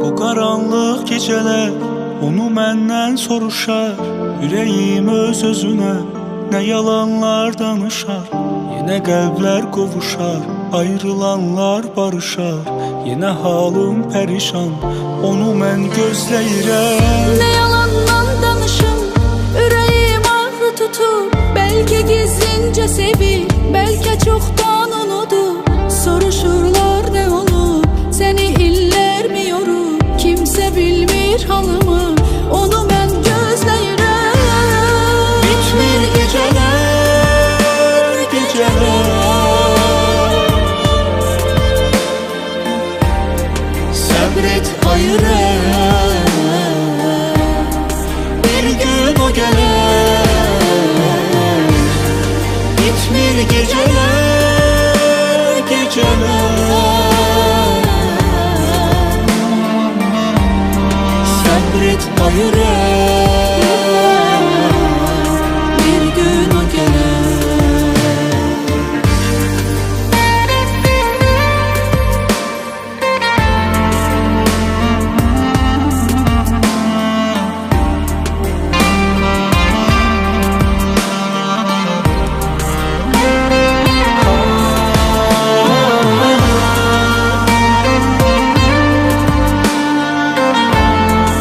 O qaranlıq gecələr onu məndən soruşar. Ürəyim öz-özünə nə yalanlar danışar. Yenə qəlblər qovuşar, ayrılanlar barışar. Yenə halım pərişan, onu mən gözləyirəm. Ne yalandan danışım, ürəyim ağrı tutur. Belki gizlince sevir, belki çoktan unudur. Soruşurlar ne olur, seni iller mi yorur? Kimse bilmir halımı, onu ben gözləyirəm. Bitmir geceler, geceler. Sabret ayırır, bir gün o gelir. Bitmir geceler, geceler. Sabret ayırır.